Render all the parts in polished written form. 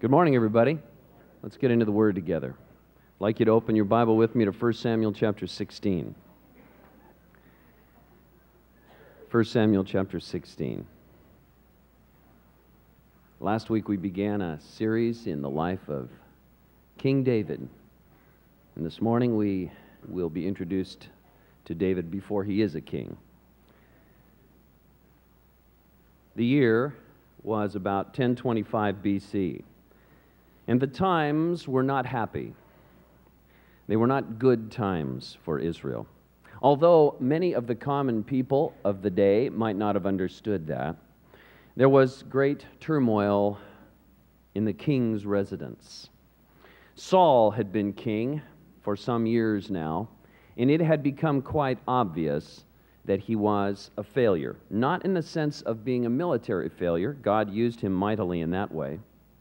Good morning, everybody. Let's get into the Word together. I'd like you to open your Bible with me to 1 Samuel chapter 16. 1 Samuel chapter 16. Last week we began a series in the life of King David. And this morning we will be introduced to David before he is a king. The year was about 1025 BC. And the times were not happy. They were not good times for Israel. Although many of the common people of the day might not have understood that, there was great turmoil in the king's residence. Saul had been king for some years now, and it had become quite obvious that he was a failure. Not in the sense of being a military failure. God used him mightily in that way.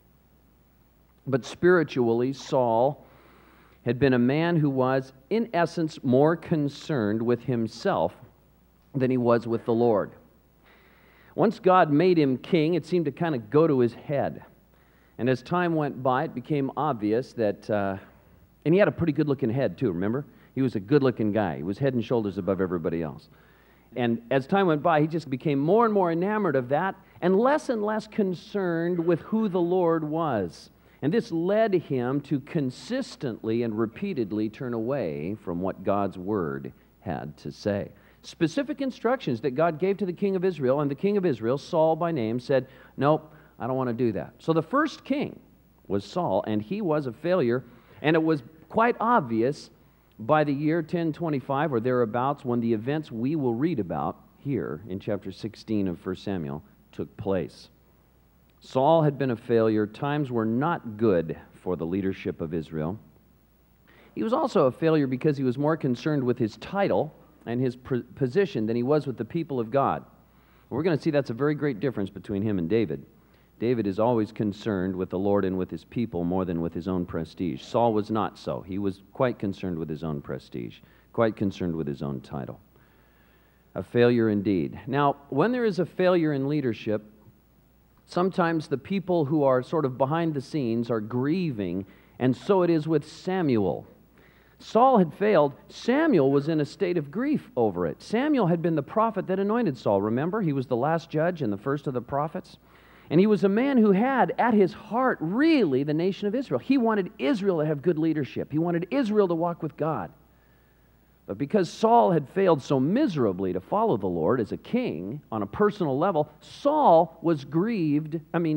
But spiritually, Saul had been a man who was, in essence, more concerned with himself than he was with the Lord. Once God made him king, it seemed to kind of go to his head. And as time went by, it became obvious that, and he had a pretty good-looking head too, remember? He was a good-looking guy. He was head and shoulders above everybody else. And as time went by, he just became more and more enamored of that and less concerned with who the Lord was. And this led him to consistently and repeatedly turn away from what God's Word had to say. Specific instructions that God gave to the king of Israel, and the king of Israel, Saul by name, said, "Nope, I don't want to do that." So the first king was Saul, and he was a failure, and it was quite obvious by the year 1025 or thereabouts when the events we will read about here in chapter 16 of 1 Samuel took place. Saul had been a failure. Times were not good for the leadership of Israel. He was also a failure because he was more concerned with his title and his position than he was with the people of God. We're going to see that's a very great difference between him and David. David is always concerned with the Lord and with his people more than with his own prestige. Saul was not so. He was quite concerned with his own prestige, quite concerned with his own title. A failure indeed. Now, when there is a failure in leadership, sometimes the people who are sort of behind the scenes are grieving, and so it is with Samuel. Saul had failed. Samuel was in a state of grief over it. Samuel had been the prophet that anointed Saul. Remember, he was the last judge and the first of the prophets. And he was a man who had at his heart really the nation of Israel. He wanted Israel to have good leadership. He wanted Israel to walk with God. But because Saul had failed so miserably to follow the Lord as a king on a personal level, Samuel was grieved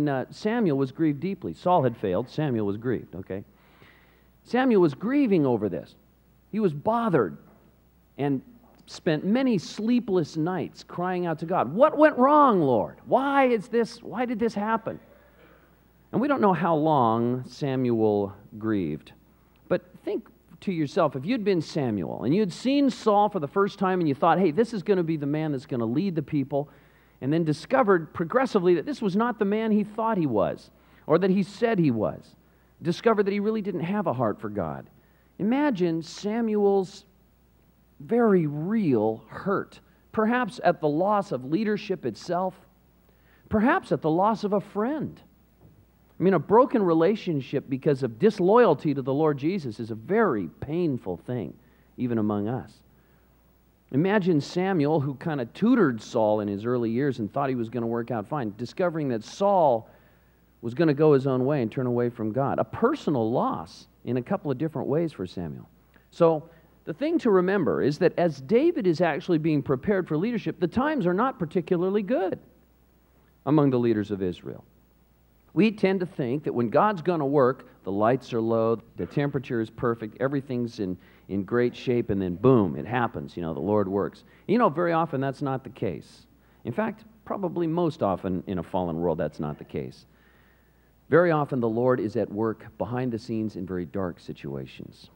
deeply. Saul had failed, Samuel was grieved, okay? Samuel was grieving over this. He was bothered and spent many sleepless nights crying out to God. What went wrong, Lord? Why did this happen? And we don't know how long Samuel grieved. But think to yourself, if you'd been Samuel and you'd seen Saul for the first time and you thought, hey, this is going to be the man that's going to lead the people, and then discovered progressively that this was not the man he thought he was or that he said he was, discovered that he really didn't have a heart for God. Imagine Samuel's very real hurt, perhaps at the loss of leadership itself, perhaps at the loss of a friend. I mean, a broken relationship because of disloyalty to the Lord Jesus is a very painful thing, even among us. Imagine Samuel, who kind of tutored Saul in his early years and thought he was going to work out fine, discovering that Saul was going to go his own way and turn away from God. A personal loss in a couple of different ways for Samuel. So the thing to remember is that as David is actually being prepared for leadership, the times are not particularly good among the leaders of Israel. We tend to think that when God's going to work, the lights are low, the temperature is perfect, everything's in great shape, and then boom, it happens. The Lord works. Very often that's not the case. In fact, probably most often in a fallen world, that's not the case. Very often the Lord is at work behind the scenes in very dark situations.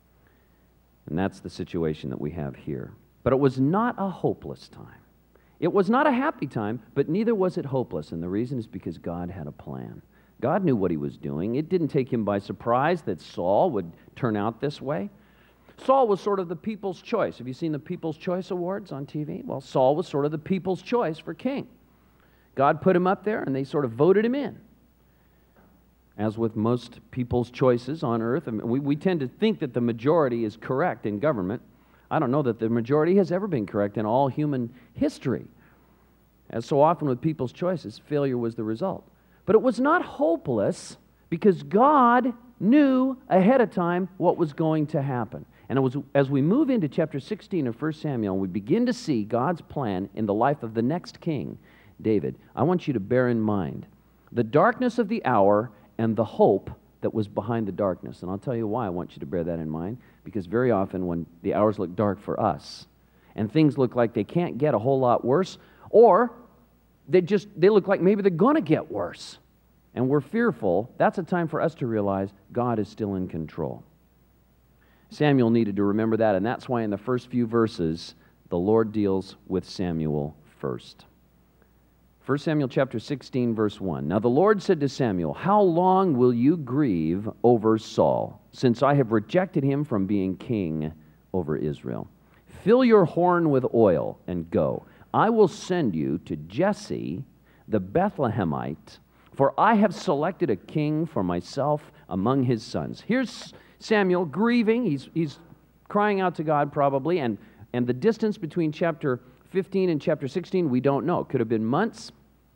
And that's the situation that we have here. But it was not a hopeless time. It was not a happy time, but neither was it hopeless. And the reason is because God had a plan. God knew what he was doing. It didn't take him by surprise that Saul would turn out this way. Saul was sort of the people's choice. Have you seen the People's Choice Awards on TV? Well, Saul was sort of the people's choice for king. God put him up there, and they sort of voted him in. As with most people's choices on earth, I mean, we tend to think that the majority is correct in government. I don't know that the majority has ever been correct in all human history. As so often with people's choices, failure was the result. But it was not hopeless because God knew ahead of time what was going to happen. And it was as we move into chapter 16 of 1 Samuel, we begin to see God's plan in the life of the next king, David. I want you to bear in mind the darkness of the hour and the hope that was behind the darkness. And I'll tell you why I want you to bear that in mind, because very often when the hours look dark for us and things look like they can't get a whole lot worse, or they look like maybe they're going to get worse, and we're fearful, that's a time for us to realize God is still in control. Samuel needed to remember that, and that's why in the first few verses, the Lord deals with Samuel first. 1 Samuel chapter 16, verse 1. Now the Lord said to Samuel, "How long will you grieve over Saul, since I have rejected him from being king over Israel? Fill your horn with oil and go. I will send you to Jesse the Bethlehemite, for I have selected a king for myself among his sons." Here's Samuel grieving. He's crying out to God probably, and the distance between chapter 15 and chapter 16, we don't know. It could have been months,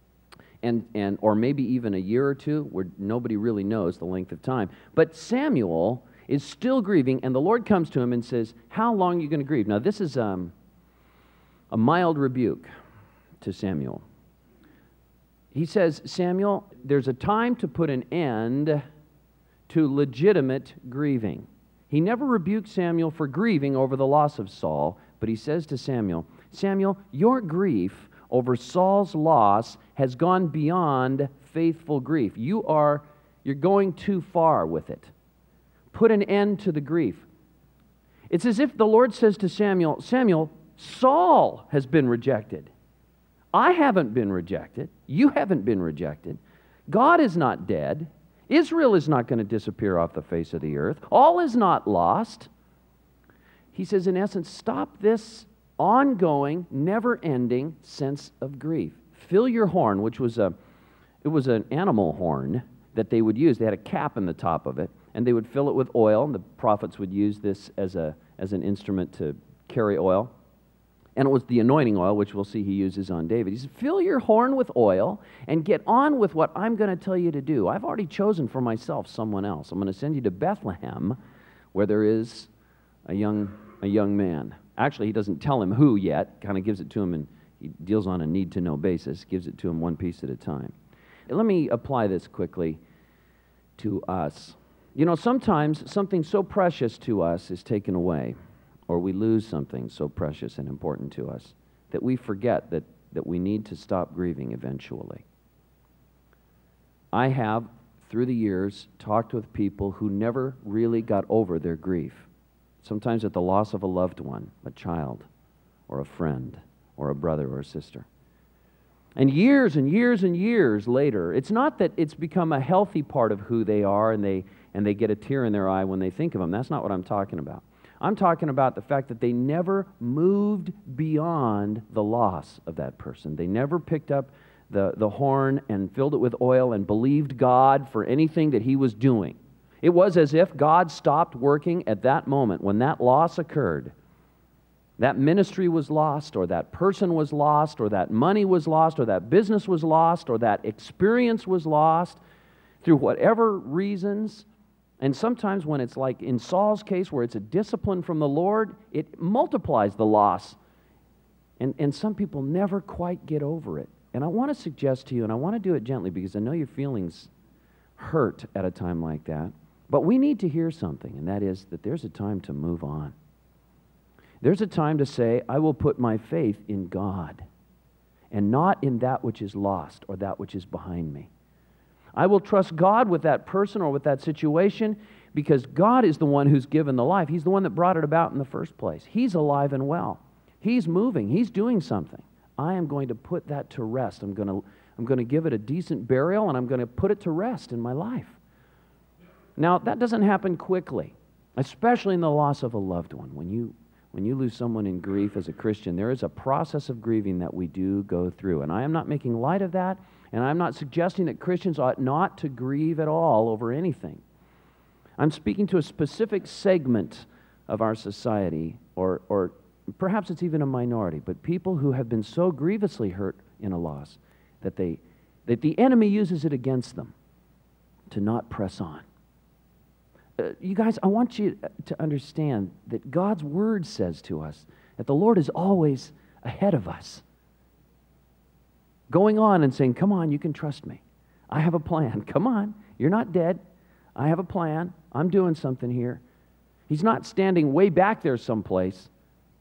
or maybe even a year or two, where nobody really knows the length of time. But Samuel is still grieving, and the Lord comes to him and says, "How long are you going to grieve?" Now, this is a mild rebuke to Samuel. He says, "Samuel, there's a time to put an end to legitimate grieving." He never rebuked Samuel for grieving over the loss of Saul, but he says to Samuel, "Samuel, your grief over Saul's loss has gone beyond faithful grief. You're going too far with it. Put an end to the grief." It's as if the Lord says to Samuel, "Samuel, Saul has been rejected. I haven't been rejected. You haven't been rejected. God is not dead. Israel is not going to disappear off the face of the earth. All is not lost." He says, in essence, stop this ongoing, never-ending sense of grief. Fill your horn, which was an animal horn that they would use. They had a cap in the top of it, and they would fill it with oil, and the prophets would use this as an instrument to carry oil. And it was the anointing oil, which we'll see he uses on David. He said, "Fill your horn with oil and get on with what I'm going to tell you to do. I've already chosen for myself someone else. I'm going to send you to Bethlehem, where there is a young man." Actually, he doesn't tell him who yet, kind of gives it to him, and he deals on a need-to-know basis, gives it to him one piece at a time. And let me apply this quickly to us. You know, sometimes something so precious to us is taken away, or we lose something so precious and important to us that we forget that we need to stop grieving eventually. I have, through the years, talked with people who never really got over their grief. Sometimes at the loss of a loved one, a child, or a friend, or a brother or a sister. And years and years and years later, it's not that it's become a healthy part of who they are and they get a tear in their eye when they think of them. That's not what I'm talking about. I'm talking about the fact that they never moved beyond the loss of that person. They never picked up the horn and filled it with oil and believed God for anything that he was doing. It was as if God stopped working at that moment when that loss occurred. That ministry was lost, or that person was lost, or that money was lost, or that business was lost, or that experience was lost through whatever reasons. And sometimes when it's like in Saul's case, where it's a discipline from the Lord, it multiplies the loss. And some people never quite get over it. And I want to suggest to you, and I want to do it gently because I know your feelings hurt at a time like that, but we need to hear something, and that is that there's a time to move on. There's a time to say, I will put my faith in God and not in that which is lost or that which is behind me. I will trust God with that person or with that situation because God is the one who's given the life. He's the one that brought it about in the first place. He's alive and well. He's moving. He's doing something. I am going to put that to rest. I'm going to give it a decent burial, and I'm going to put it to rest in my life. Now, that doesn't happen quickly, especially in the loss of a loved one. When you lose someone in grief as a Christian, there is a process of grieving that we do go through. And I am not making light of that. And I'm not suggesting that Christians ought not to grieve at all over anything. I'm speaking to a specific segment of our society, or perhaps it's even a minority, but people who have been so grievously hurt in a loss that the enemy uses it against them to not press on. You guys, I want you to understand that God's Word says to us that the Lord is always ahead of us, going on and saying, come on, you can trust me. I have a plan. Come on, you're not dead. I have a plan. I'm doing something here. He's not standing way back there someplace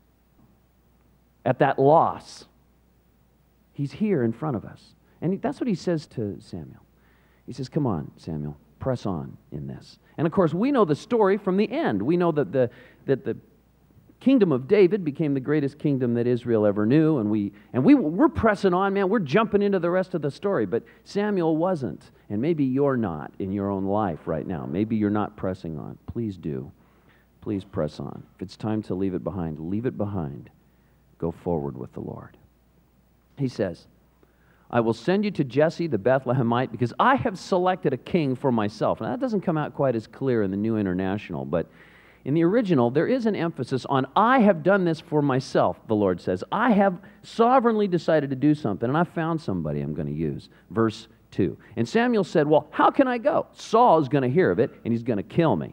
at that loss. He's here in front of us. And that's what he says to Samuel. He says, come on, Samuel, press on in this. And of course, we know the story from the end. We know that the kingdom of David became the greatest kingdom that Israel ever knew, and we're pressing on, man. We're jumping into the rest of the story, but Samuel wasn't, and maybe you're not in your own life right now. Maybe you're not pressing on. Please do. Please press on. If it's time to leave it behind, leave it behind. Go forward with the Lord. He says, I will send you to Jesse the Bethlehemite because I have selected a king for myself. Now, that doesn't come out quite as clear in the New International, but in the original, there is an emphasis on, I have done this for myself, the Lord says. I have sovereignly decided to do something, and I found somebody I'm going to use. Verse 2. And Samuel said, well, how can I go? Saul is going to hear of it, and he's going to kill me.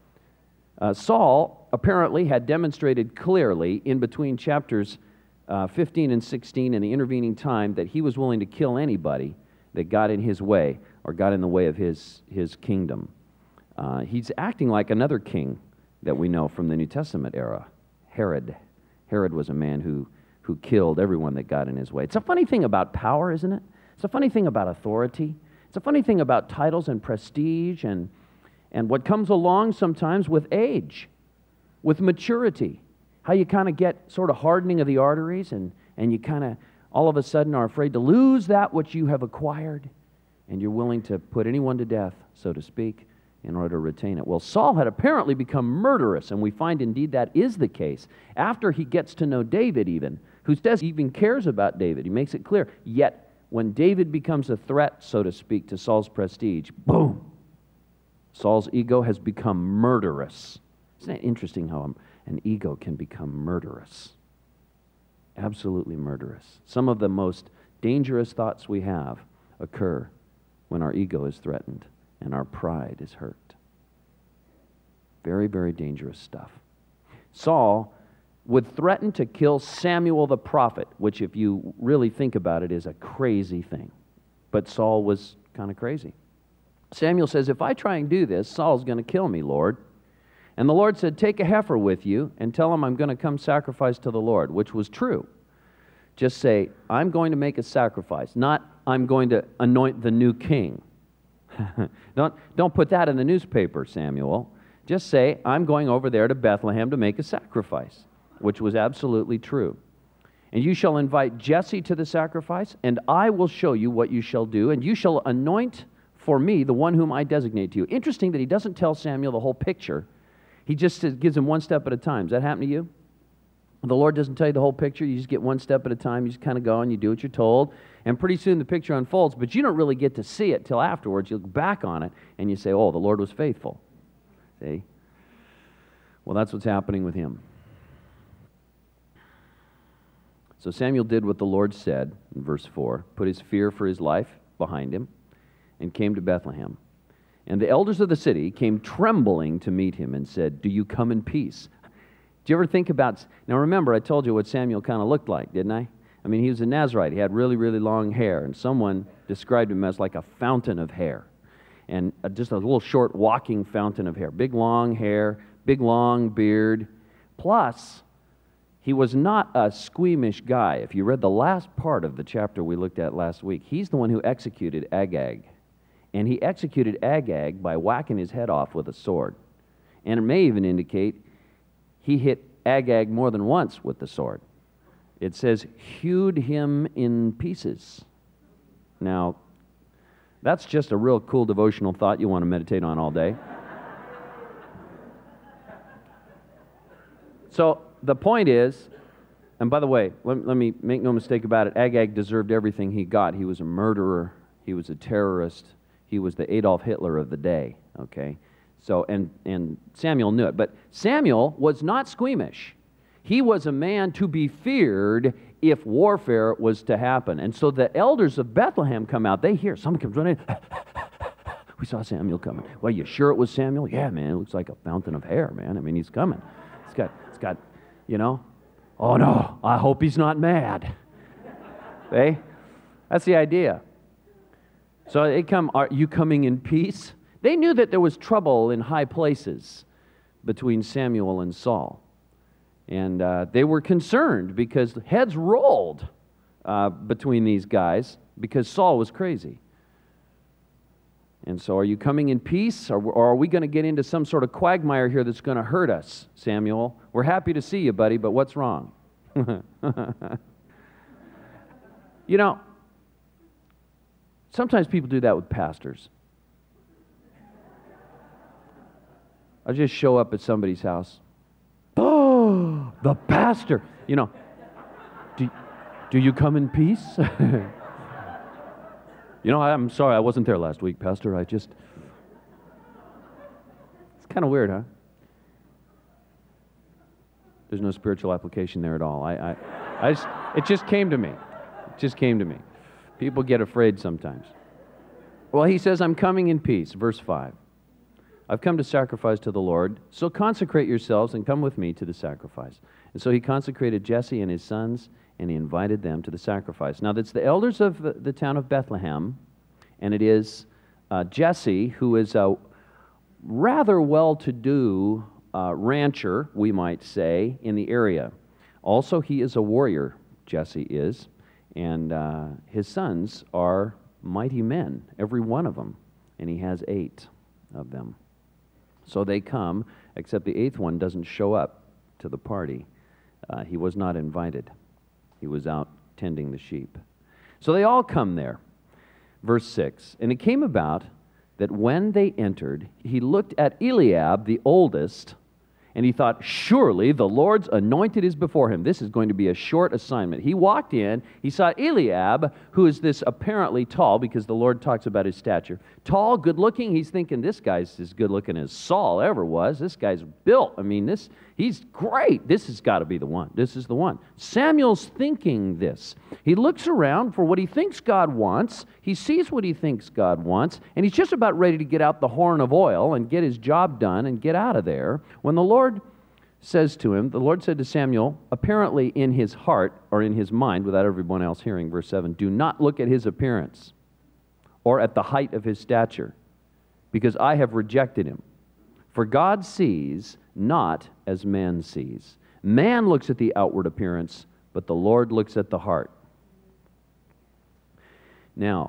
Saul apparently had demonstrated clearly in between chapters 15 and 16 in the intervening time that he was willing to kill anybody that got in his way or got in the way of his kingdom. He's acting like another king that we know from the New Testament era, Herod. Herod was a man who killed everyone that got in his way. It's a funny thing about power, isn't it? It's a funny thing about authority. It's a funny thing about titles and prestige and what comes along sometimes with age, with maturity. How you kind of get sort of hardening of the arteries and you kind of all of a sudden are afraid to lose that which you have acquired, and you're willing to put anyone to death, so to speak, in order to retain it. Well, Saul had apparently become murderous, and we find indeed that is the case. After he gets to know David even, who says he even cares about David, he makes it clear. Yet, when David becomes a threat, so to speak, to Saul's prestige, boom, Saul's ego has become murderous. Isn't that interesting how an ego can become murderous? Absolutely murderous. Some of the most dangerous thoughts we have occur when our ego is threatened and our pride is hurt. Very, very dangerous stuff. Saul would threaten to kill Samuel the prophet, which if you really think about it is a crazy thing. But Saul was kind of crazy. Samuel says, if I try and do this, Saul's going to kill me, Lord. And the Lord said, take a heifer with you and tell him I'm going to come sacrifice to the Lord, which was true. Just say, I'm going to make a sacrifice, not I'm going to anoint the new king. Don't put that in the newspaper, Samuel. Just say, I'm going over there to Bethlehem to make a sacrifice, which was absolutely true. And you shall invite Jesse to the sacrifice, and I will show you what you shall do, and you shall anoint for me the one whom I designate to you. Interesting that he doesn't tell Samuel the whole picture. He just gives him one step at a time. Does that happen to you? The Lord doesn't tell you the whole picture. You just get one step at a time. You just kind of go and you do what you're told. And pretty soon the picture unfolds, but you don't really get to see it till afterwards. You look back on it and you say, oh, the Lord was faithful. See? Well, that's what's happening with him. So Samuel did what the Lord said in verse 4, put his fear for his life behind him, and came to Bethlehem. And the elders of the city came trembling to meet him and said, do you come in peace? Do you ever think about... Now remember, I told you what Samuel kind of looked like, didn't I? I mean, he was a Nazirite. He had really, really long hair, and someone described him as like a fountain of hair. And just a little short walking fountain of hair. Big, long hair, big, long beard. Plus, he was not a squeamish guy. If you read the last part of the chapter we looked at last week, he's the one who executed Agag. And he executed Agag by whacking his head off with a sword. And it may even indicate he hit Agag more than once with the sword. It says, hewed him in pieces. Now, that's just a real cool devotional thought you want to meditate on all day. So, the point is, and by the way, let me make no mistake about it, Agag deserved everything he got. He was a murderer He was a terrorist. He was the Adolf Hitler of the day, okay? So, and Samuel knew it. But Samuel was not squeamish. He was a man to be feared if warfare was to happen. And so the elders of Bethlehem come out. They hear, someone comes running. We saw Samuel coming. Well, you sure it was Samuel? Yeah, man, it looks like a fountain of hair, man. I mean, he's coming. It's got, you know, oh no, I hope he's not mad. Okay? That's the idea. So they come, are you coming in peace? They knew that there was trouble in high places between Samuel and Saul. And they were concerned because heads rolled between these guys because Saul was crazy. And so are you coming in peace, or are we going to get into some sort of quagmire here that's going to hurt us, Samuel? We're happy to see you, buddy, but what's wrong? You know, sometimes people do that with pastors. I'll just show up at somebody's house. Oh, the pastor. You know, do you come in peace? You know, I'm sorry, I wasn't there last week, Pastor. It's kind of weird, huh? There's no spiritual application there at all. It just came to me. It just came to me. People get afraid sometimes. Well, he says, I'm coming in peace. Verse 5. I've come to sacrifice to the Lord, so consecrate yourselves and come with me to the sacrifice. And so he consecrated Jesse and his sons, and he invited them to the sacrifice. Now, that's the elders of the town of Bethlehem, and it is Jesse, who is a rather well-to-do rancher, we might say, in the area. Also, he is a warrior, Jesse is, and his sons are mighty men, every one of them, and he has 8 of them. So they come, except the 8th one doesn't show up to the party. He was not invited. He was out tending the sheep. So they all come there. Verse 6, and it came about that when they entered, he looked at Eliab, the oldest, and he thought, surely the Lord's anointed is before him. This is going to be a short assignment. He walked in, he saw Eliab, who is this apparently tall, because the Lord talks about his stature. Tall, good-looking. He's thinking, this guy's as good-looking as Saul ever was. This guy's built. I mean, he's great. This has got to be the one. This is the one. Samuel's thinking this. He looks around for what he thinks God wants. He sees what he thinks God wants, and he's just about ready to get out the horn of oil and get his job done and get out of there when the Lord says to him, the Lord said to Samuel, apparently in his heart or in his mind, without everyone else hearing, verse 7, do not look at his appearance or at the height of his stature, because I have rejected him. For God sees not as man sees. Man looks at the outward appearance, but the Lord looks at the heart. Now,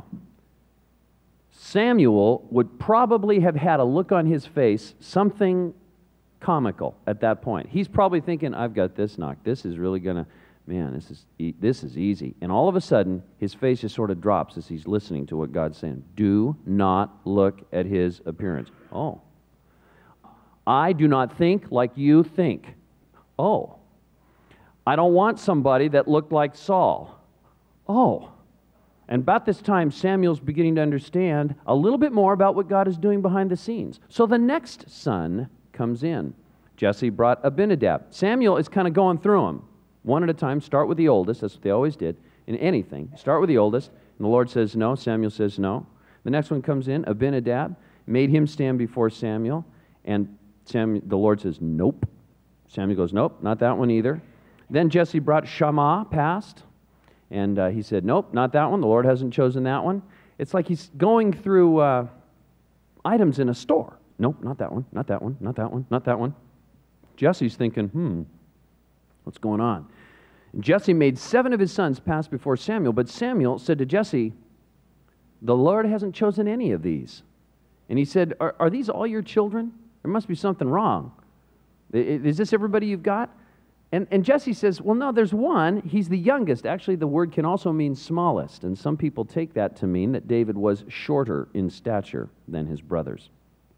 Samuel would probably have had a look on his face, something comical at that point. He's probably thinking, I've got this knocked. This is really going to, man, this is easy. And all of a sudden, his face just sort of drops as he's listening to what God's saying. Do not look at his appearance. Oh. I do not think like you think. Oh. I don't want somebody that looked like Saul. Oh. And about this time, Samuel's beginning to understand a little bit more about what God is doing behind the scenes. So the next son comes in. Jesse brought Abinadab. Samuel is kind of going through them. One at a time. Start with the oldest. That's what they always did in anything. Start with the oldest. And the Lord says no. Samuel says no. The next one comes in. Abinadab. Made him stand before Samuel. And the Lord says nope. Samuel goes nope, not that one either. Then Jesse brought Shammah past. And he said nope, not that one. The Lord hasn't chosen that one. It's like he's going through items in a store. Nope, not that one, not that one, not that one, not that one. Jesse's thinking, what's going on? And Jesse made 7 of his sons pass before Samuel, but Samuel said to Jesse, the Lord hasn't chosen any of these. And he said, are these all your children? There must be something wrong. Is this everybody you've got? And Jesse says, well, no, there's one. He's the youngest. Actually, the word can also mean smallest, and some people take that to mean that David was shorter in stature than his brothers.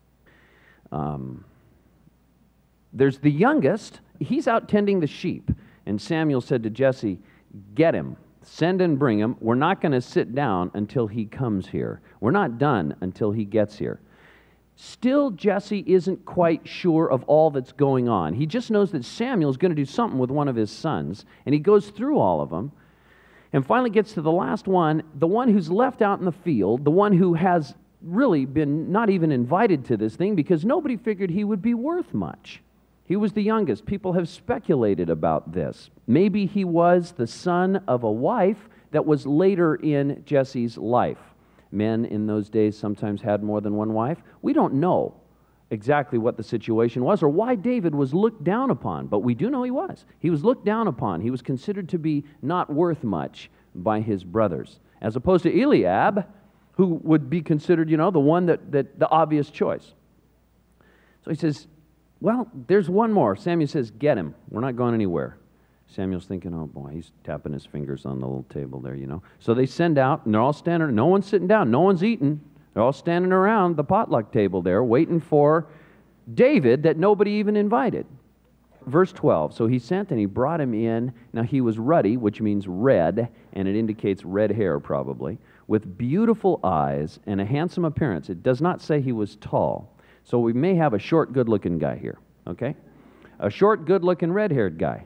There's the youngest. He's out tending the sheep. And Samuel said to Jesse, get him. Send and bring him. We're not going to sit down until he comes here. We're not done until he gets here. Still, Jesse isn't quite sure of all that's going on. He just knows that Samuel's going to do something with one of his sons, and he goes through all of them, and finally gets to the last one, the one who's left out in the field, the one who has really been not even invited to this thing because nobody figured he would be worth much. He was the youngest. People have speculated about this. Maybe he was the son of a wife that was later in Jesse's life. Men in those days sometimes had more than one wife. We don't know exactly what the situation was or why David was looked down upon, but we do know he was. He was looked down upon. He was considered to be not worth much by his brothers, as opposed to Eliab, who would be considered, the one that the obvious choice. So he says, well, there's one more. Samuel says, get him. We're not going anywhere. Samuel's thinking, oh boy, he's tapping his fingers on the little table there, So they send out, and they're all standing, no one's sitting down, no one's eating. They're all standing around the potluck table there, waiting for David that nobody even invited. Verse 12, so he sent and he brought him in. Now he was ruddy, which means red, and it indicates red hair probably, with beautiful eyes and a handsome appearance. It does not say he was tall. So we may have a short, good-looking guy here, okay? A short, good-looking, red-haired guy.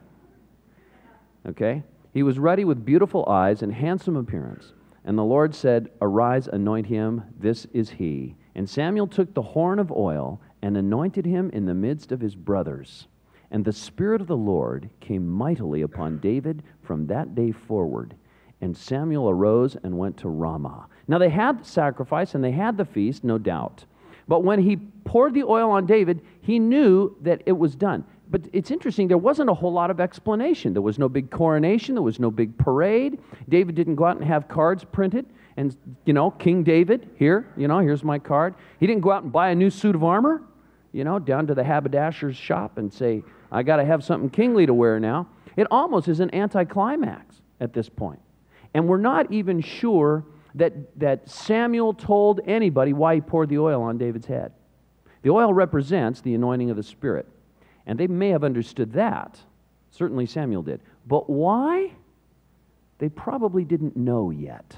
Okay? He was ruddy with beautiful eyes and handsome appearance. And the Lord said, arise, anoint him, this is he. And Samuel took the horn of oil and anointed him in the midst of his brothers. And the Spirit of the Lord came mightily upon David from that day forward. And Samuel arose and went to Ramah. Now they had the sacrifice and they had the feast, no doubt. But when he poured the oil on David, he knew that it was done. But it's interesting, there wasn't a whole lot of explanation. There was no big coronation. There was no big parade. David didn't go out and have cards printed. And, King David, here's my card. He didn't go out and buy a new suit of armor, down to the haberdasher's shop and say, I got to have something kingly to wear now. It almost is an anticlimax at this point. And we're not even sure that Samuel told anybody why he poured the oil on David's head. The oil represents the anointing of the Spirit. And they may have understood that. Certainly Samuel did. But why? They probably didn't know yet.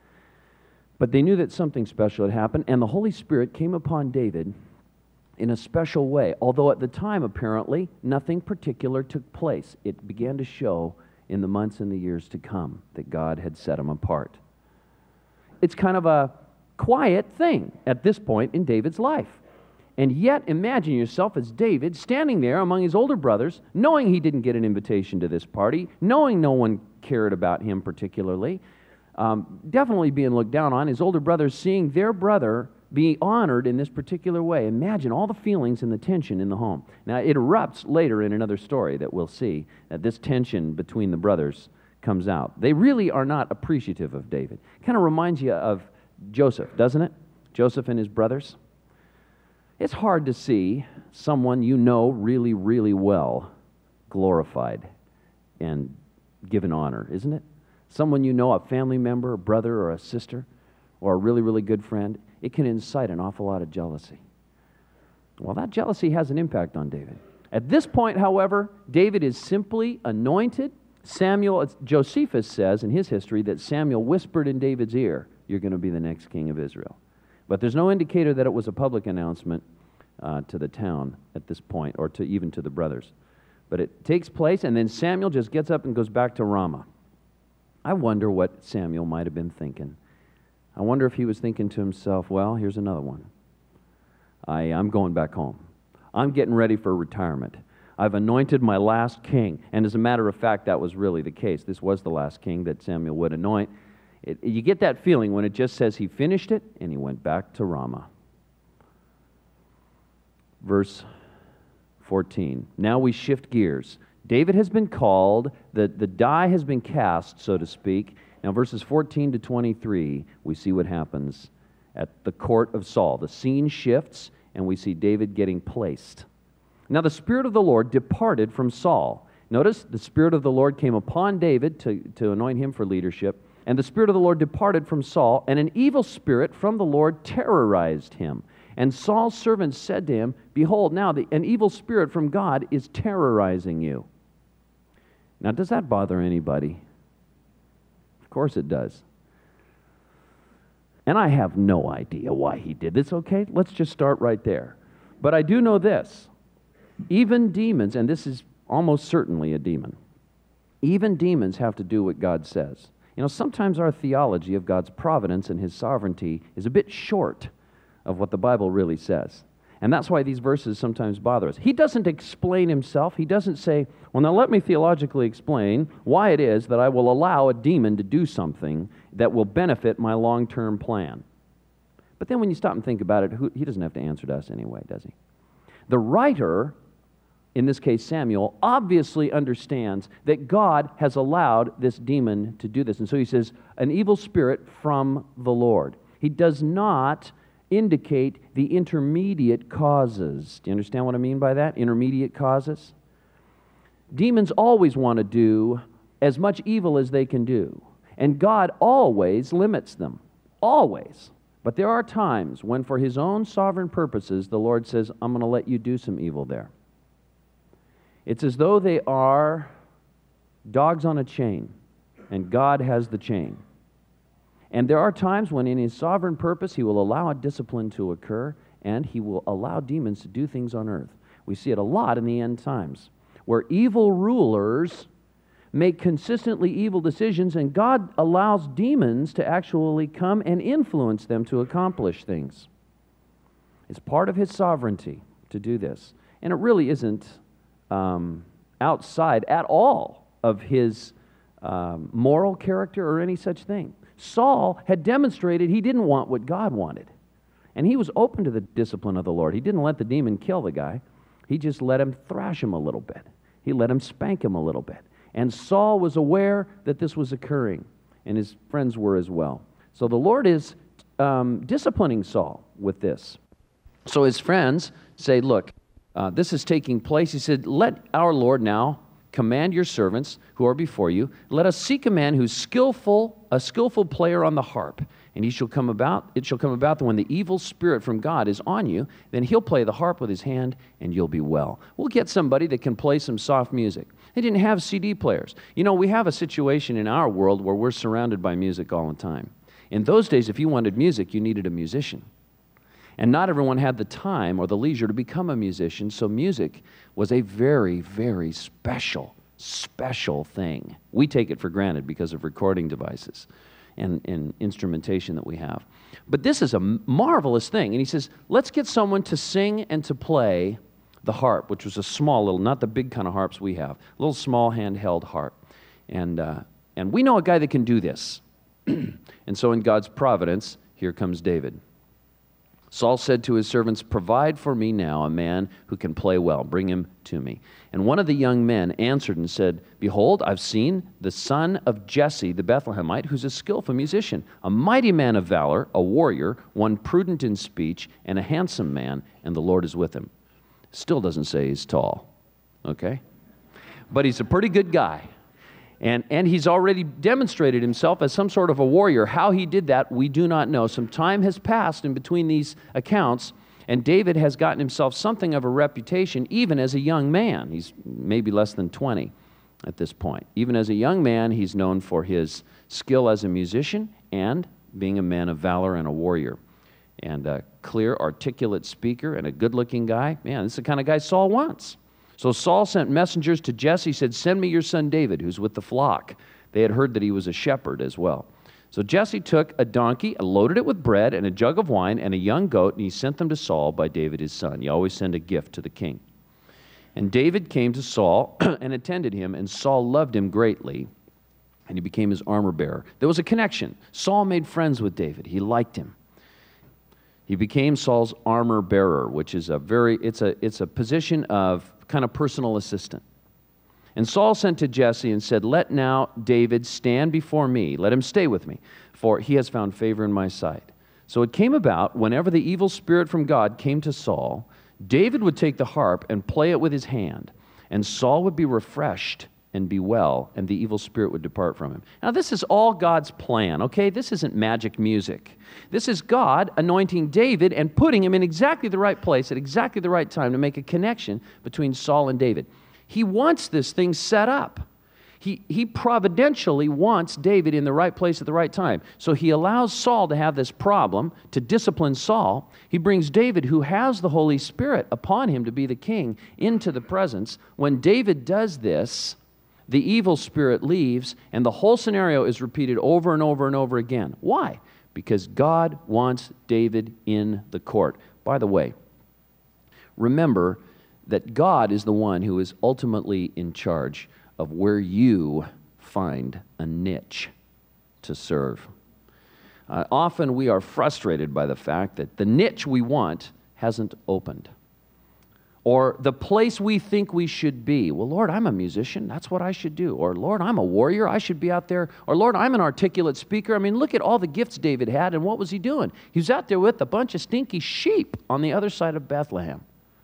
But they knew that something special had happened, and the Holy Spirit came upon David in a special way. Although at the time, apparently, nothing particular took place. It began to show in the months and the years to come that God had set him apart. It's kind of a quiet thing at this point in David's life. And yet, imagine yourself as David standing there among his older brothers, knowing he didn't get an invitation to this party, knowing no one cared about him particularly, definitely being looked down on, his older brothers seeing their brother be honored in this particular way. Imagine all the feelings and the tension in the home. Now, it erupts later in another story that we'll see, that this tension between the brothers comes out. They really are not appreciative of David. Kind of reminds you of Joseph, doesn't it? Joseph and his brothers. It's hard to see someone you know really, really well glorified and given honor, isn't it? Someone you know, a family member, a brother or a sister, or a really, really good friend, it can incite an awful lot of jealousy. Well, that jealousy has an impact on David. At this point, however, David is simply anointed. Josephus says in his history that Samuel whispered in David's ear, you're going to be the next king of Israel. But there's no indicator that it was a public announcement to the town at this point, or even to the brothers. But it takes place, and then Samuel just gets up and goes back to Ramah. I wonder what Samuel might have been thinking. I wonder if he was thinking to himself, well, here's another one. I'm going back home. I'm getting ready for retirement. I've anointed my last king. And as a matter of fact, that was really the case. This was the last king that Samuel would anoint. You get that feeling when it just says he finished it and he went back to Ramah. Verse 14. Now we shift gears. David has been called, the die has been cast, so to speak. Now verses 14 to 23, we see what happens at the court of Saul. The scene shifts and we see David getting placed. Now the Spirit of the Lord departed from Saul. Notice the Spirit of the Lord came upon David to anoint him for leadership. And the Spirit of the Lord departed from Saul, and an evil spirit from the Lord terrorized him. And Saul's servants said to him, behold, now an evil spirit from God is terrorizing you. Now, does that bother anybody? course it does. And I have no idea why he did this, okay? Let's just start right there. But I do know this. Even demons, and this is almost certainly a demon, even demons have to do what God says. You know, sometimes our theology of God's providence and His sovereignty is a bit short of what the Bible really says. And that's why these verses sometimes bother us. He doesn't explain Himself. He doesn't say, well, now let me theologically explain why it is that I will allow a demon to do something that will benefit my long-term plan. But then when you stop and think about it, He doesn't have to answer to us anyway, does He? The writer, in this case Samuel, obviously understands that God has allowed this demon to do this. And so he says, an evil spirit from the Lord. He does not indicate the intermediate causes. Do you understand what I mean by that? Intermediate causes? Demons always want to do as much evil as they can do. And God always limits them. Always. But there are times when for His own sovereign purposes, the Lord says, I'm going to let you do some evil there. It's as though they are dogs on a chain, and God has the chain. And there are times when in His sovereign purpose, He will allow a discipline to occur, and He will allow demons to do things on earth. We see it a lot in the end times, where evil rulers make consistently evil decisions, and God allows demons to actually come and influence them to accomplish things. It's part of His sovereignty to do this. And it really isn't outside at all of His moral character or any such thing. Saul had demonstrated he didn't want what God wanted. And he was open to the discipline of the Lord. He didn't let the demon kill the guy. He just let him thrash him a little bit. He let him spank him a little bit. And Saul was aware that this was occurring, and his friends were as well. So the Lord is disciplining Saul with this. So his friends say, look, this is taking place. He said, let our Lord now command your servants who are before you. Let us seek a man who's a skillful player on the harp. And it shall come about that when the evil spirit from God is on you, then he'll play the harp with his hand and you'll be well. We'll get somebody that can play some soft music. They didn't have CD players. You know, we have a situation in our world where we're surrounded by music all the time. In those days, if you wanted music, you needed a musician. And not everyone had the time or the leisure to become a musician, so music was a very, very special thing. We take it for granted because of recording devices and instrumentation that we have. But this is a marvelous thing. And he says, let's get someone to sing and to play the harp, which was a small little, not the big kind of harps we have, a little small handheld harp. And we know a guy that can do this. And so in God's providence, here comes David. Saul said to his servants, provide for me now a man who can play well. Bring him to me. And one of the young men answered and said, behold, I've seen the son of Jesse the Bethlehemite, who's a skillful musician, a mighty man of valor, a warrior, one prudent in speech, and a handsome man, and the Lord is with him. Still doesn't say he's tall, okay? But he's a pretty good guy. And he's already demonstrated himself as some sort of a warrior. How he did that, we do not know. Some time has passed in between these accounts, and David has gotten himself something of a reputation, even as a young man. He's maybe less than 20 at this point. Even as a young man, he's known for his skill as a musician and being a man of valor and a warrior. And a clear, articulate speaker and a good-looking guy. Man, this is the kind of guy Saul wants. So Saul sent messengers to Jesse, said, send me your son David, who's with the flock. They had heard that he was a shepherd as well. So Jesse took a donkey, loaded it with bread and a jug of wine and a young goat, and he sent them to Saul by David his son. You always send a gift to the king. And David came to Saul and attended him, and Saul loved him greatly, and he became his armor bearer. There was a connection. Saul made friends with David. He liked him. He became Saul's armor bearer, which is it's a position of kind of personal assistant. And Saul sent to Jesse and said, let now David stand before me. Let him stay with me, for he has found favor in my sight. So it came about, whenever the evil spirit from God came to Saul, David would take the harp and play it with his hand, and Saul would be refreshed and be well, and the evil spirit would depart from him. Now, this is all God's plan, okay? This isn't magic music. This is God anointing David and putting him in exactly the right place at exactly the right time to make a connection between Saul and David. He wants this thing set up. He providentially wants David in the right place at the right time. So he allows Saul to have this problem, to discipline Saul. He brings David, who has the Holy Spirit upon him to be the king, into the presence. When David does this, the evil spirit leaves, and the whole scenario is repeated over and over and over again. Why? Because God wants David in the court. By the way, remember that God is the one who is ultimately in charge of where you find a niche to serve. Often we are frustrated by the fact that the niche we want hasn't opened. Or the place we think we should be. Well, Lord, I'm a musician. That's what I should do. Or, Lord, I'm a warrior. I should be out there. Or, Lord, I'm an articulate speaker. I mean, look at all the gifts David had, and what was he doing? He was out there with a bunch of stinky sheep on the other side of Bethlehem.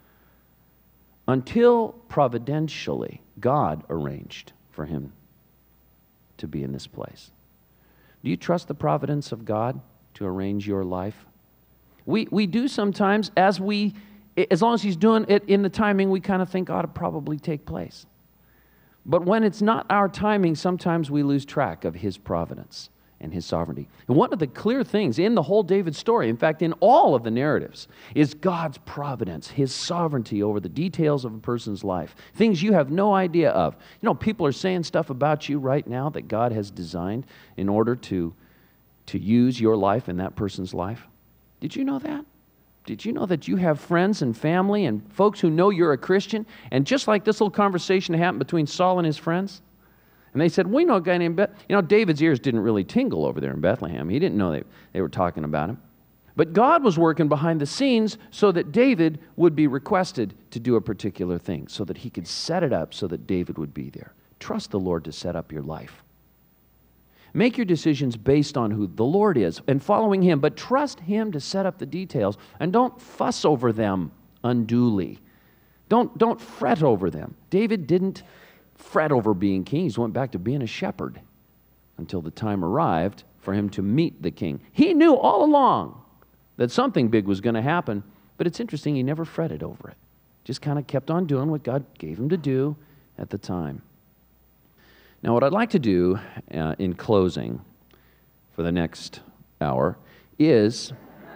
Until providentially God arranged for him to be in this place. Do you trust the providence of God to arrange your life? We do sometimes, as long as he's doing it in the timing we kind of think ought to probably take place. But when it's not our timing, sometimes we lose track of his providence and his sovereignty. And one of the clear things in the whole David story, in fact, in all of the narratives, is God's providence, his sovereignty over the details of a person's life. Things you have no idea of. You know, people are saying stuff about you right now that God has designed in order to use your life in that person's life. Did you know that? Did you know that you have friends and family and folks who know you're a Christian? And just like this little conversation happened between Saul and his friends, and they said, we know a guy named David's ears didn't really tingle over there in Bethlehem. He didn't know they were talking about him. But God was working behind the scenes so that David would be requested to do a particular thing, so that he could set it up so that David would be there. Trust the Lord to set up your life. Make your decisions based on who the Lord is and following him, but trust him to set up the details, and don't fuss over them unduly. Don't fret over them. David didn't fret over being king. He just went back to being a shepherd until the time arrived for him to meet the king. He knew all along that something big was going to happen, but it's interesting, he never fretted over it. Just kind of kept on doing what God gave him to do at the time. Now, what I'd like to do in closing for the next hour is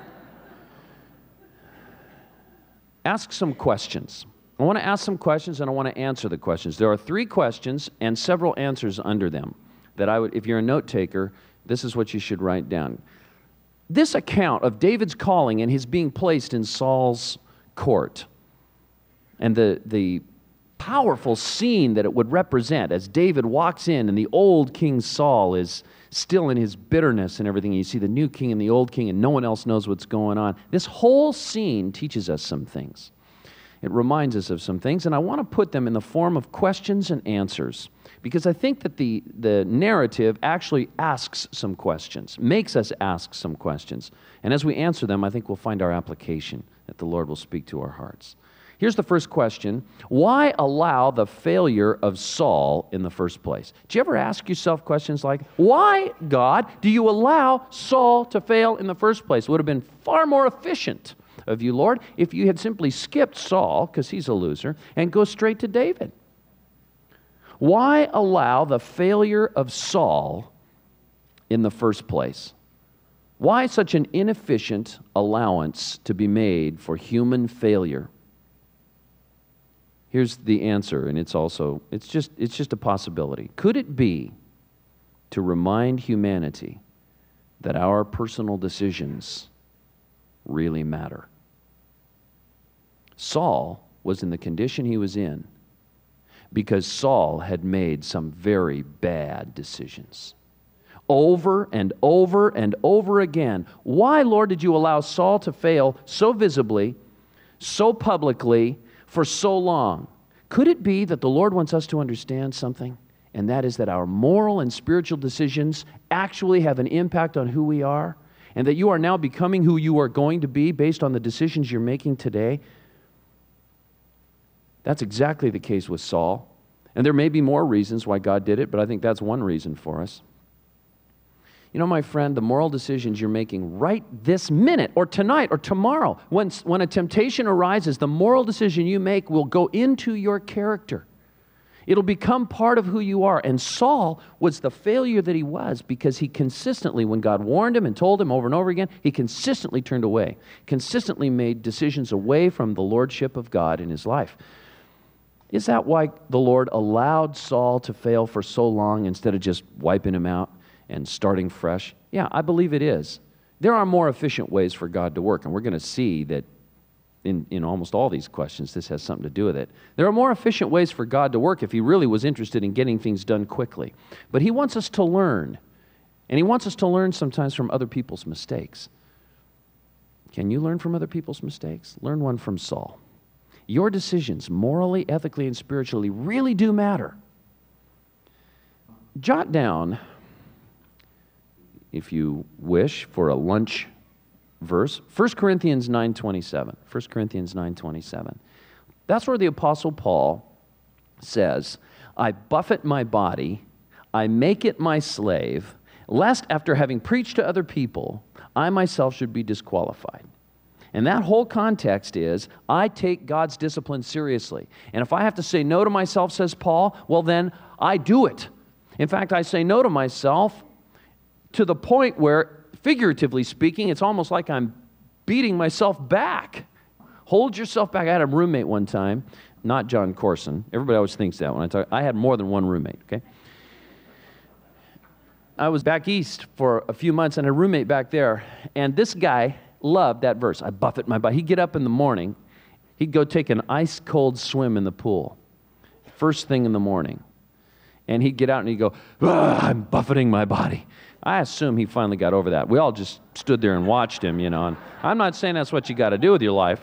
ask some questions. I want to ask some questions, and I want to answer the questions. There are 3 questions and several answers under them that if you're a note taker, this is what you should write down. This account of David's calling and his being placed in Saul's court, and the powerful scene that it would represent as David walks in and the old King Saul is still in his bitterness and everything. You see the new king and the old king, and no one else knows what's going on. This whole scene teaches us some things. It reminds us of some things, and I want to put them in the form of questions and answers, because I think that the narrative actually asks some questions, makes us ask some questions. And as we answer them, I think we'll find our application, that the Lord will speak to our hearts. Here's the first question. Why allow the failure of Saul in the first place? Do you ever ask yourself questions like, why, God, do you allow Saul to fail in the first place? It would have been far more efficient of you, Lord, if you had simply skipped Saul, because he's a loser, and go straight to David. Why allow the failure of Saul in the first place? Why such an inefficient allowance to be made for human failure? Here's the answer, and it's just a possibility. Could it be to remind humanity that our personal decisions really matter? Saul was in the condition he was in because Saul had made some very bad decisions. Over and over and over again. Why, Lord, did you allow Saul to fail so visibly, so publicly, for so long? Could it be that the Lord wants us to understand something? And that is that our moral and spiritual decisions actually have an impact on who we are, and that you are now becoming who you are going to be based on the decisions you're making today? That's exactly the case with Saul. And there may be more reasons why God did it, but I think that's one reason for us. You know, my friend, the moral decisions you're making right this minute or tonight or tomorrow, when a temptation arises, the moral decision you make will go into your character. It'll become part of who you are. And Saul was the failure that he was because he consistently, when God warned him and told him over and over again, he consistently turned away, consistently made decisions away from the lordship of God in his life. Is that why the Lord allowed Saul to fail for so long instead of just wiping him out and starting fresh? Yeah, I believe it is. There are more efficient ways for God to work, and we're going to see that in almost all these questions, this has something to do with it. There are more efficient ways for God to work if he really was interested in getting things done quickly. But he wants us to learn, and he wants us to learn sometimes from other people's mistakes. Can you learn from other people's mistakes? Learn one from Saul. Your decisions, morally, ethically, and spiritually, really do matter. Jot down, if you wish, for a lunch verse, 1 Corinthians 9:27. 1 Corinthians 9:27. That's where the Apostle Paul says, I buffet my body, I make it my slave, lest after having preached to other people, I myself should be disqualified. And that whole context is, I take God's discipline seriously. And if I have to say no to myself, says Paul, well then, I do it. In fact, I say no to myself to the point where, figuratively speaking, it's almost like I'm beating myself back. Hold yourself back. I had a roommate one time, not John Corson. Everybody always thinks that when I talk. I had more than one roommate, okay? I was back east for a few months and a roommate back there, and this guy loved that verse. I buffet my body. He'd get up in the morning. He'd go take an ice-cold swim in the pool, first thing in the morning. And he'd get out and he'd go, I'm buffeting my body. I assume he finally got over that. We all just stood there and watched him, you know. And I'm not saying that's what you got to do with your life.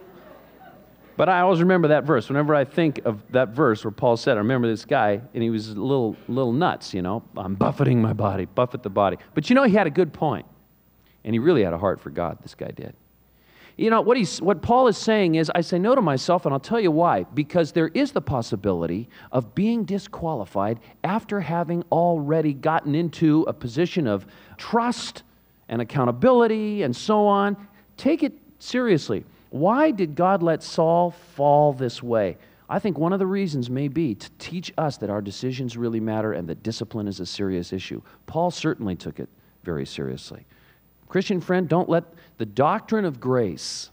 But I always remember that verse. Whenever I think of that verse where Paul said, I remember this guy, and he was a little nuts, you know. I'm buffeting my body, buffet the body. But you know, he had a good point. And he really had a heart for God, this guy did. You know, what Paul is saying is, I say no to myself, and I'll tell you why. Because there is the possibility of being disqualified after having already gotten into a position of trust and accountability and so on. Take it seriously. Why did God let Saul fall this way? I think one of the reasons may be to teach us that our decisions really matter and that discipline is a serious issue. Paul certainly took it very seriously. Christian friend, don't let the doctrine of grace,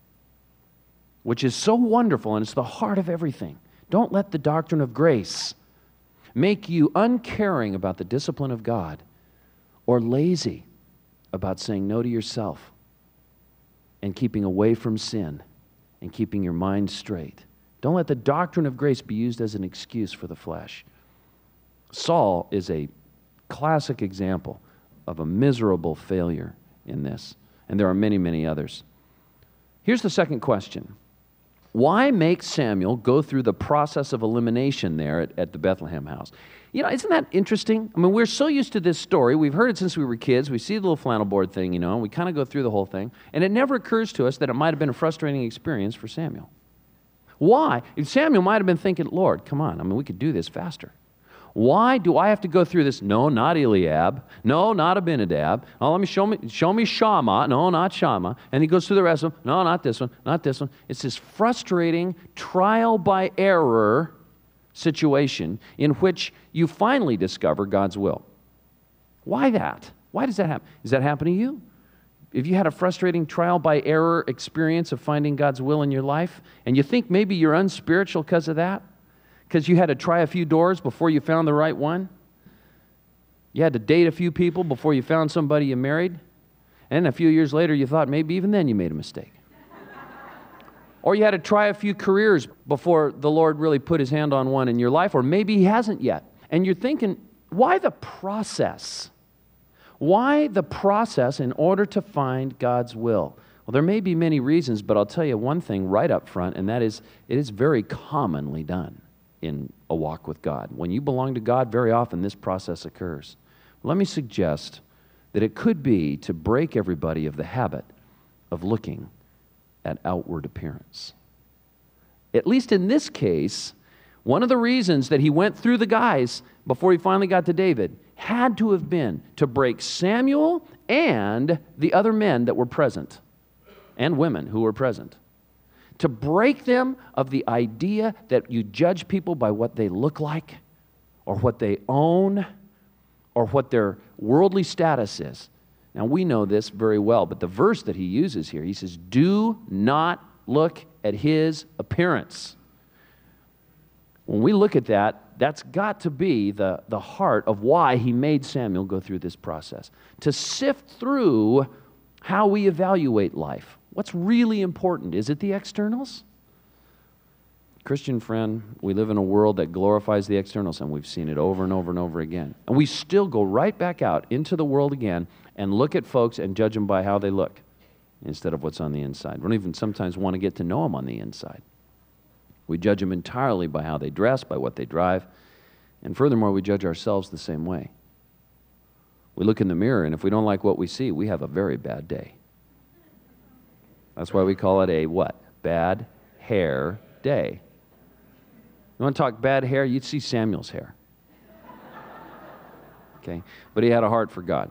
which is so wonderful and it's the heart of everything, don't let the doctrine of grace make you uncaring about the discipline of God or lazy about saying no to yourself and keeping away from sin and keeping your mind straight. Don't let the doctrine of grace be used as an excuse for the flesh. Saul is a classic example of a miserable failure in this. And there are many, many others. Here's the second question. Why make Samuel go through the process of elimination there at the Bethlehem house? You know, isn't that interesting? I mean, we're so used to this story. We've heard it since we were kids. We see the little flannel board thing, you know, and we kind of go through the whole thing. And it never occurs to us that it might have been a frustrating experience for Samuel. Why? Samuel might have been thinking, Lord, come on. I mean, we could do this faster. Why do I have to go through this? No, not Eliab. No, not Abinadab. Oh, let me show me Shammah. No, not Shammah. And he goes through the rest of them. No, not this one, not this one. It's this frustrating trial by error situation in which you finally discover God's will. Why that? Why does that happen? Does that happen to you? If you had a frustrating trial by error experience of finding God's will in your life, and you think maybe you're unspiritual because of that, because you had to try a few doors before you found the right one? You had to date a few people before you found somebody you married? And a few years later you thought maybe even then you made a mistake. Or you had to try a few careers before the Lord really put His hand on one in your life, or maybe He hasn't yet. And you're thinking, why the process? Why the process in order to find God's will? Well, there may be many reasons, but I'll tell you one thing right up front, and that is, it is very commonly done in a walk with God. When you belong to God, very often this process occurs. Let me suggest that it could be to break everybody of the habit of looking at outward appearance. At least in this case, one of the reasons that he went through the guys before he finally got to David had to have been to break Samuel and the other men that were present, and women who were present. to break them of the idea that you judge people by what they look like or what they own or what their worldly status is. Now, we know this very well, but the verse that he uses here, he says, do not look at his appearance. When we look at that, that's got to be the heart of why he made Samuel go through this process. To sift through how we evaluate life. What's really important? Is it the externals? Christian friend, we live in a world that glorifies the externals, and we've seen it over and over and over again. And we still go right back out into the world again and look at folks and judge them by how they look instead of what's on the inside. We don't even sometimes want to get to know them on the inside. We judge them entirely by how they dress, by what they drive, and furthermore, we judge ourselves the same way. We look in the mirror, and if we don't like what we see, we have a very bad day. That's why we call it a what? Bad hair day. You want to talk bad hair? You'd see Samuel's hair. Okay? But he had a heart for God.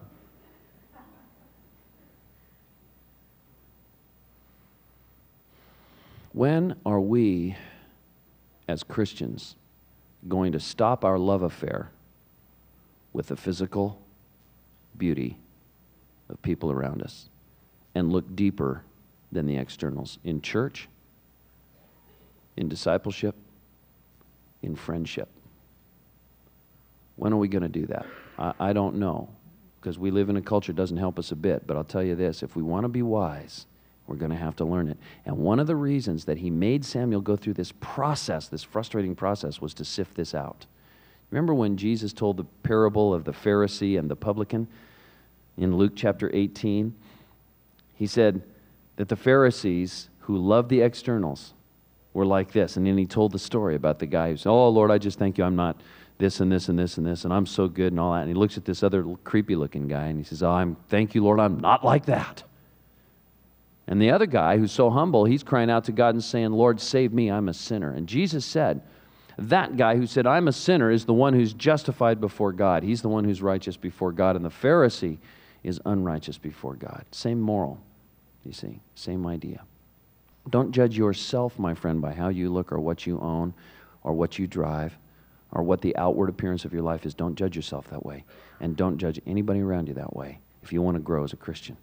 When are we, as Christians, going to stop our love affair with the physical beauty of people around us and look deeper than the externals in church, in discipleship, in friendship? When are we going to do that? I don't know, because we live in a culture that doesn't help us a bit, but I'll tell you this, if we want to be wise, we're going to have to learn it. And one of the reasons that he made Samuel go through this process, this frustrating process, was to sift this out. Remember when Jesus told the parable of the Pharisee and the publican in Luke chapter 18? He said that the Pharisees who loved the externals were like this. And then he told the story about the guy who said, oh, Lord, I just thank you I'm not this and this and this and this, and I'm so good and all that. And he looks at this other creepy-looking guy and he says, thank you, Lord, I'm not like that. And the other guy who's so humble, he's crying out to God and saying, Lord, save me, I'm a sinner. And Jesus said, that guy who said, I'm a sinner, is the one who's justified before God. He's the one who's righteous before God. And the Pharisee is unrighteous before God. Same moral, you see, same idea. Don't judge yourself, my friend, by how you look or what you own or what you drive or what the outward appearance of your life is. Don't judge yourself that way. And don't judge anybody around you that way if you want to grow as a Christian.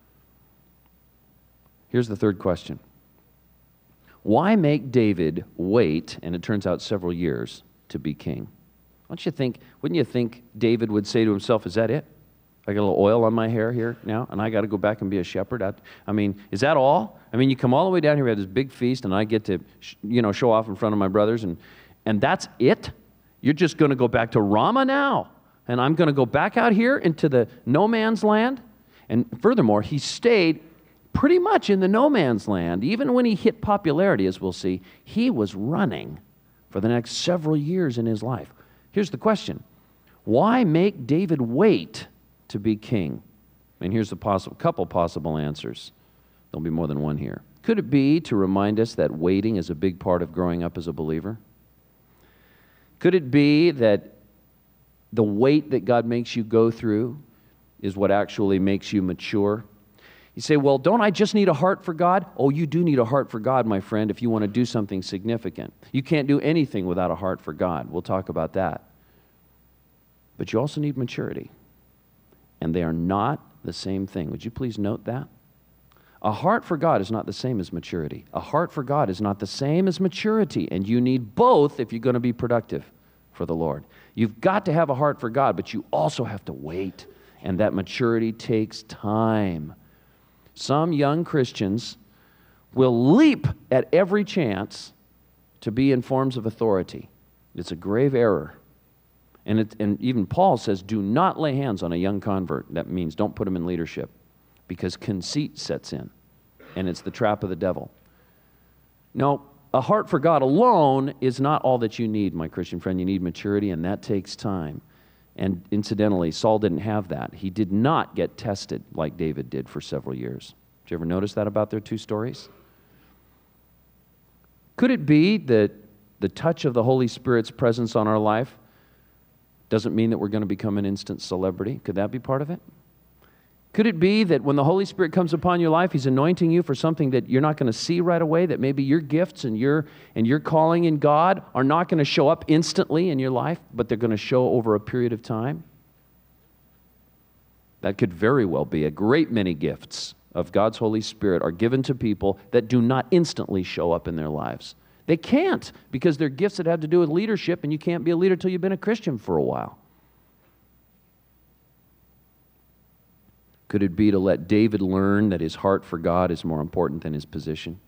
Here's the third question. Why make David wait, and it turns out several years, to be king? Wouldn't you think David would say to himself, is that it? I got a little oil on my hair here now, and I got to go back and be a shepherd? I mean, is that all? I mean, you come all the way down here, we have this big feast, and I get to show off in front of my brothers, and that's it? You're just going to go back to Ramah now, and I'm going to go back out here into the no man's land? And furthermore, he stayed pretty much in the no man's land. Even when he hit popularity, as we'll see, he was running for the next several years in his life. Here's the question. Why make David wait to be king? And here's a couple possible answers. There'll be more than one here. Could it be to remind us that waiting is a big part of growing up as a believer? Could it be that the wait that God makes you go through is what actually makes you mature? You say, well, don't I just need a heart for God? Oh, you do need a heart for God, my friend, if you want to do something significant. You can't do anything without a heart for God. We'll talk about that. But you also need maturity. And they are not the same thing. Would you please note that? A heart for God is not the same as maturity. A heart for God is not the same as maturity. And you need both if you're going to be productive for the Lord. You've got to have a heart for God, but you also have to wait. And that maturity takes time. Some young Christians will leap at every chance to be in forms of authority. It's a grave error. And even Paul says, do not lay hands on a young convert. That means don't put him in leadership, because conceit sets in, and it's the trap of the devil. No, a heart for God alone is not all that you need, my Christian friend. You need maturity, and that takes time. And incidentally, Saul didn't have that. He did not get tested like David did for several years. Did you ever notice that about their two stories? Could it be that the touch of the Holy Spirit's presence on our life doesn't mean that we're going to become an instant celebrity? Could that be part of it? Could it be that when the Holy Spirit comes upon your life, He's anointing you for something that you're not going to see right away, that maybe your gifts and your calling in God are not going to show up instantly in your life, but they're going to show over a period of time? That could very well be. A great many gifts of God's Holy Spirit are given to people that do not instantly show up in their lives. They can't, because they're gifts that have to do with leadership, and you can't be a leader till you've been a Christian for a while. Could it be to let David learn that his heart for God is more important than his position?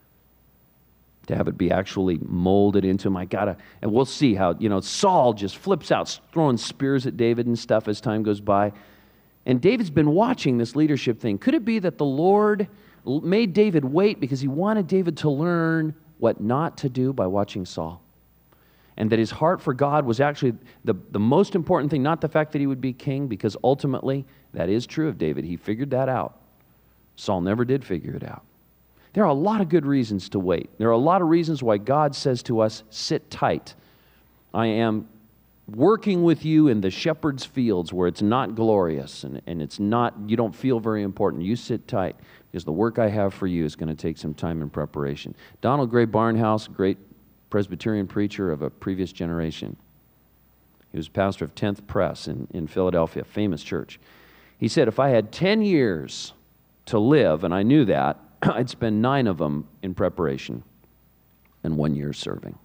To have it be actually molded into him. And we'll see how, Saul just flips out, throwing spears at David and stuff as time goes by. And David's been watching this leadership thing. Could it be that the Lord made David wait because He wanted David to learn what not to do by watching Saul? And that his heart for God was actually the most important thing, not the fact that he would be king, because ultimately that is true of David. He figured that out. Saul never did figure it out. There are a lot of good reasons to wait. There are a lot of reasons why God says to us, sit tight. I am working with you in the shepherd's fields where it's not glorious and it's not, you don't feel very important. You sit tight because the work I have for you is going to take some time and preparation. Donald Gray Barnhouse, great Presbyterian preacher of a previous generation. He was pastor of 10th Press in Philadelphia, famous church. He said, if I had 10 years to live, and I knew that, I'd spend 9 of them in preparation and 1 year serving.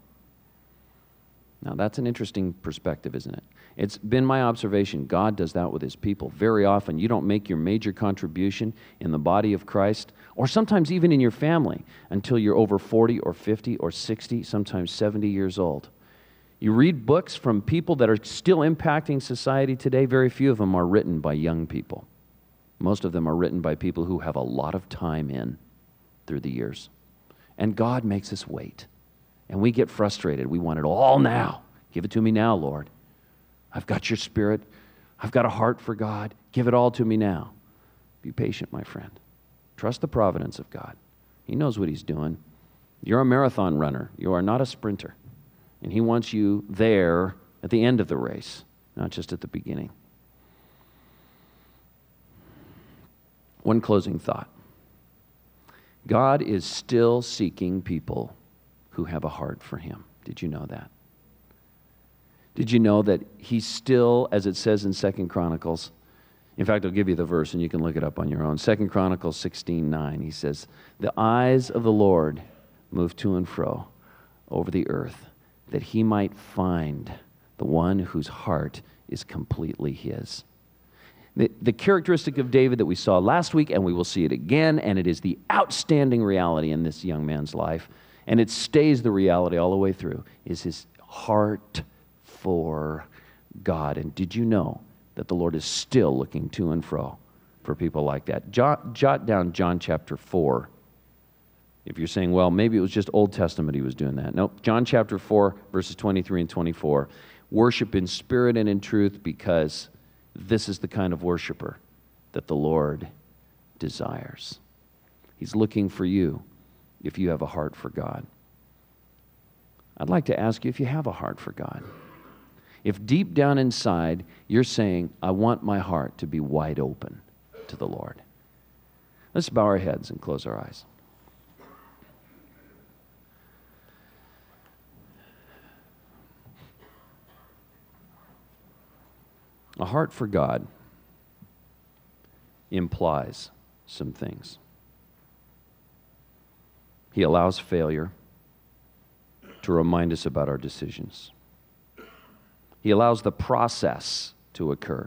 Now, that's an interesting perspective, isn't it? It's been my observation. God does that with His people. Very often, you don't make your major contribution in the body of Christ, or sometimes even in your family, until you're over 40 or 50 or 60, sometimes 70 years old. You read books from people that are still impacting society today. Very few of them are written by young people. Most of them are written by people who have a lot of time in through the years. And God makes us wait. And we get frustrated. We want it all now. Give it to me now, Lord. I've got your Spirit. I've got a heart for God. Give it all to me now. Be patient, my friend. Trust the providence of God. He knows what He's doing. You're a marathon runner. You are not a sprinter. And He wants you there at the end of the race, not just at the beginning. One closing thought. God is still seeking people who have a heart for Him. Did you know that? Did you know that He's still, as it says in 2 Chronicles, in fact, I'll give you the verse and you can look it up on your own. 2 Chronicles 16:9, He says, the eyes of the Lord move to and fro over the earth, that He might find the one whose heart is completely His. The characteristic of David that we saw last week, and we will see it again, and it is the outstanding reality in this young man's life, and it stays the reality all the way through, is his heart for God. And did you know that the Lord is still looking to and fro for people like that? Jot down John chapter 4. If you're saying, well, maybe it was just Old Testament He was doing that. Nope. John chapter 4, verses 23 and 24. Worship in spirit and in truth, because this is the kind of worshiper that the Lord desires. He's looking for you if you have a heart for God. I'd like to ask you if you have a heart for God. If deep down inside you're saying, I want my heart to be wide open to the Lord. Let's bow our heads and close our eyes. A heart for God implies some things. He allows failure to remind us about our decisions. He allows the process to occur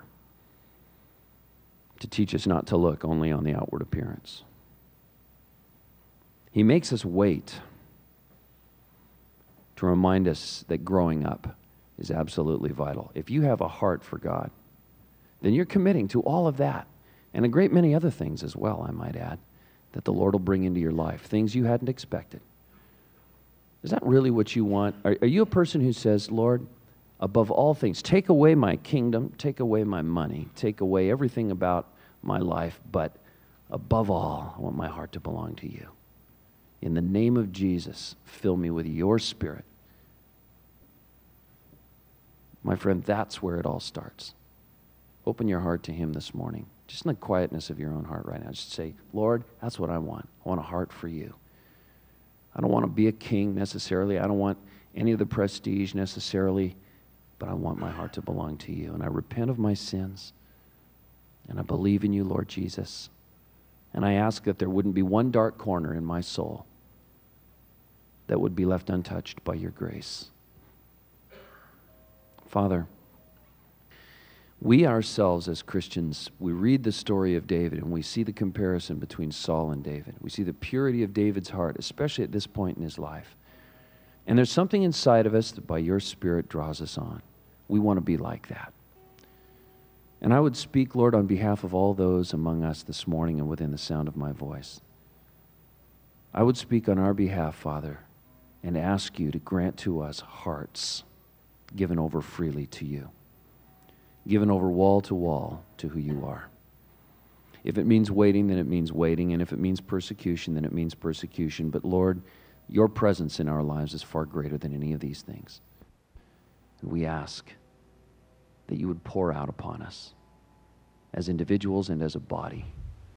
to teach us not to look only on the outward appearance. He makes us wait to remind us that growing up is absolutely vital. If you have a heart for God, then you're committing to all of that and a great many other things as well, I might add, that the Lord will bring into your life, things you hadn't expected. Is that really what you want? Are you a person who says, Lord, above all things, take away my kingdom, take away my money, take away everything about my life, but above all, I want my heart to belong to you. In the name of Jesus, fill me with your Spirit. My friend, that's where it all starts. Open your heart to Him this morning. Just in the quietness of your own heart right now, just say, Lord, that's what I want. I want a heart for you. I don't want to be a king necessarily. I don't want any of the prestige necessarily, but I want my heart to belong to you. And I repent of my sins, and I believe in you, Lord Jesus. And I ask that there wouldn't be one dark corner in my soul that would be left untouched by your grace. Father, we ourselves as Christians, we read the story of David and we see the comparison between Saul and David. We see the purity of David's heart, especially at this point in his life. And there's something inside of us that by your Spirit draws us on. We want to be like that. And I would speak, Lord, on behalf of all those among us this morning and within the sound of my voice. I would speak on our behalf, Father, and ask you to grant to us hearts given over freely to you, given over wall to who you are. If it means waiting, then it means waiting. And if it means persecution, then it means persecution. But Lord, your presence in our lives is far greater than any of these things. And we ask that you would pour out upon us as individuals and as a body